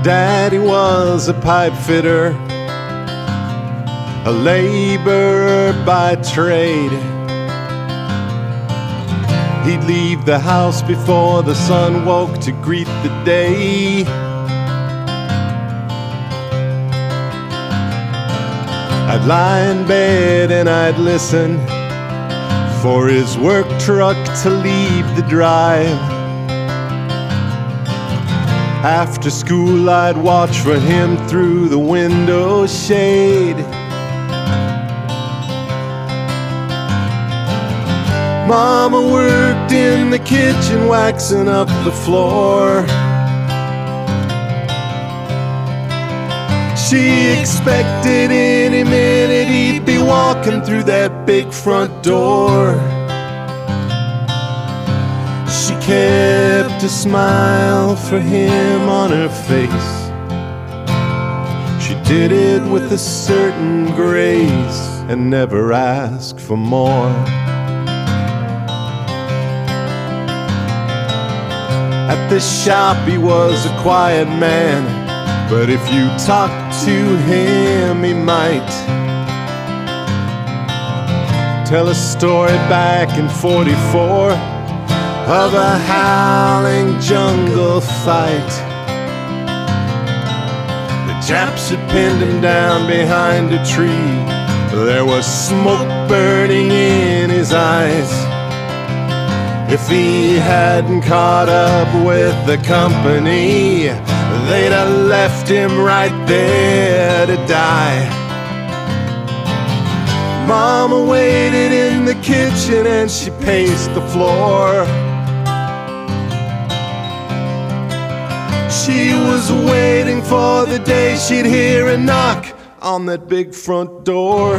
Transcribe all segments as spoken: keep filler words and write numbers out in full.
Daddy was a pipe fitter, a laborer by trade. He'd leave the house before the sun woke to greet the day. I'd lie in bed and I'd listen for his work truck to leave the drive. After school I'd watch for him through the window shade. Mama worked in the kitchen waxing up the floor. She expected any minute he'd be walking through that big front door. She kept a smile for him on her face. She did it with a certain grace and never asked for more. At the shop he was a quiet man, but if you talked to him he might tell a story back in forty-four of a howling jungle fight. The Japs had pinned him down behind a tree. There was smoke burning in his eyes. If he hadn't caught up with the company, they'd have left him right there to die. Mama waited in the kitchen and she paced the floor. She was waiting for the day she'd hear a knock on that big front door.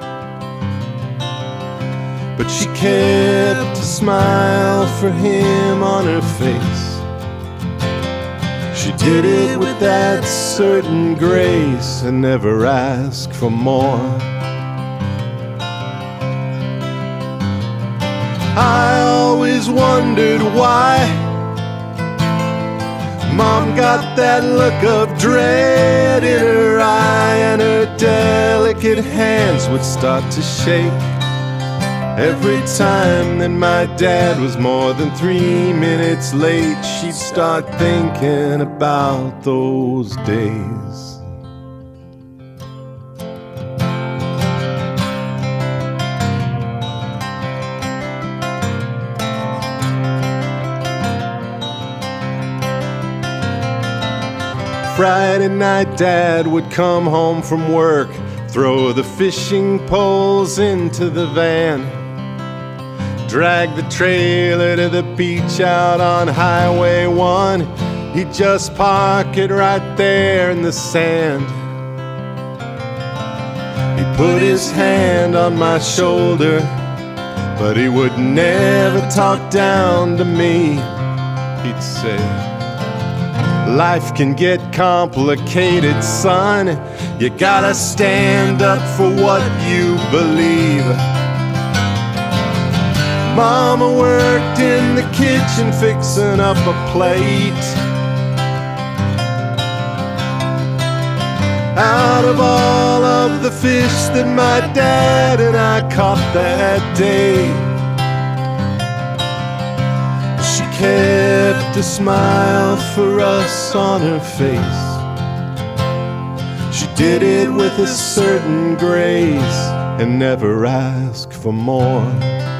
But she kept a smile for him on her face. She did it with that certain grace and never asked for more. I always wondered why Mom got that look of dread in her eye, and her delicate hands would start to shake every time that my dad was more than three minutes late. She'd start thinking about those days. Friday night Dad would come home from work, throw the fishing poles into the van, drag the trailer to the beach out on Highway one. He'd just park it right there in the sand. He put his hand on my shoulder, but he would never talk down to me. He'd say, life can get complicated, son. You gotta stand up for what you believe. Mama worked in the kitchen fixing up a plate. Out of all of the fish that my dad and I caught that day, she kept a smile for us on her face. She did it with a certain grace and never asked for more.